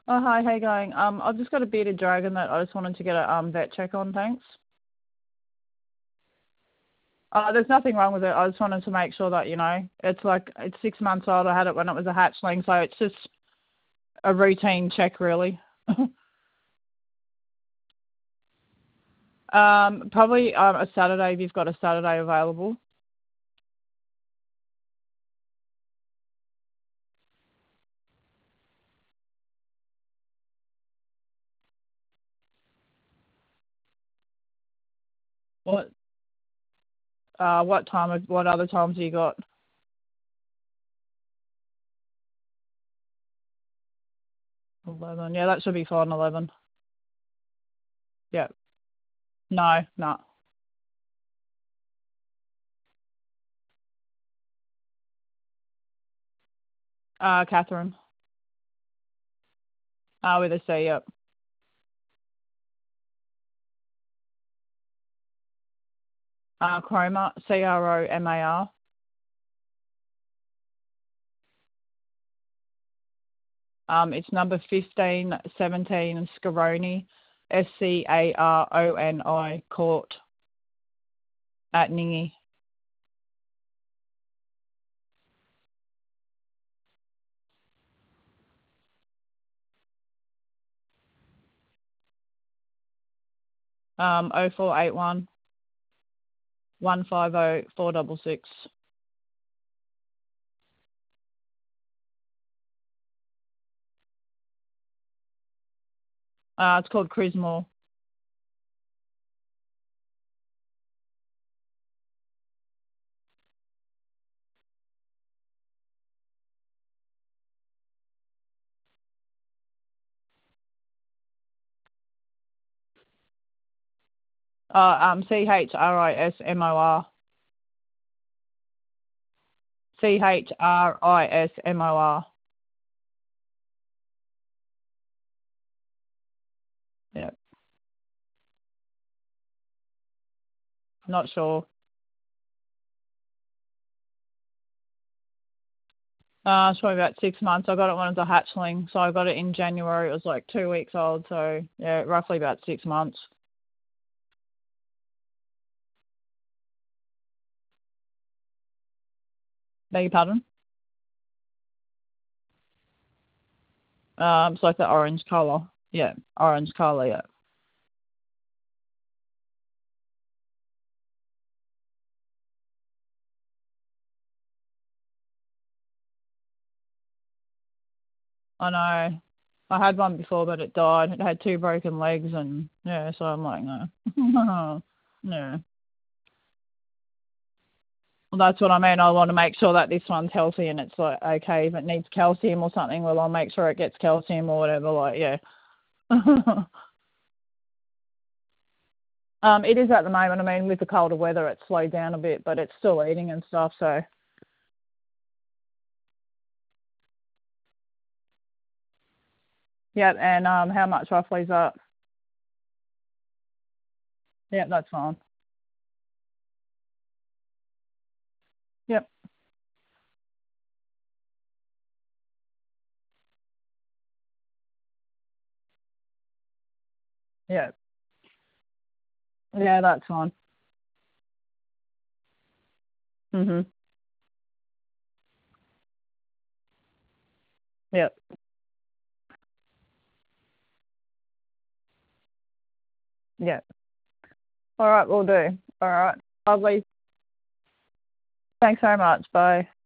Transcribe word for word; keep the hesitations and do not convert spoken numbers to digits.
Oh, hi, how you going? Um, I've just got a bearded dragon that I just wanted to get a um vet check on, thanks. Uh, there's nothing wrong with it. I just wanted to make sure that, you know, it's like, it's six months old. I had it when it was a hatchling, so it's just a routine check, really. um, probably um, a Saturday, if you've got a Saturday available. What, uh, what time, what other times have you got? eleven. Yeah, that should be fine, eleven. Yeah. No, no. Uh, Catherine. Uh, with a C, yep. Uh, Chroma, C R O M A R. Um, it's number fifteen seventeen Scaroni, S C A R O N I Court at Ningy. Um, oh four eight one, one five oh, four six six. Uh, it's called Crismore. Uh, um, C H R I S M O R. C H R I S M O R. Yeah, not sure. Uh, it's probably about six months. I got it when it was a hatchling, so I got it in January. It was like two weeks old, so yeah, roughly about six months. Beg your pardon? Um, it's like the orange colour. Yeah, orange colour, yeah. I know. I had one before, but it died. It had two broken legs, and yeah, so I'm like, no. no. Well, that's what I mean. I want to make sure that this one's healthy, and it's like, okay, if it needs calcium or something, well, I'll make sure it gets calcium or whatever, like, yeah. um, it is at the moment. I mean, with the colder weather, it's slowed down a bit, but it's still eating and stuff, so. Yeah, and um, how much roughly is that? Yeah, that's fine. Yep, yeah. Yeah, that's fine. Mhm. Yep. Yep. All right, we'll do. All right. Lovely. Thanks very much. Bye.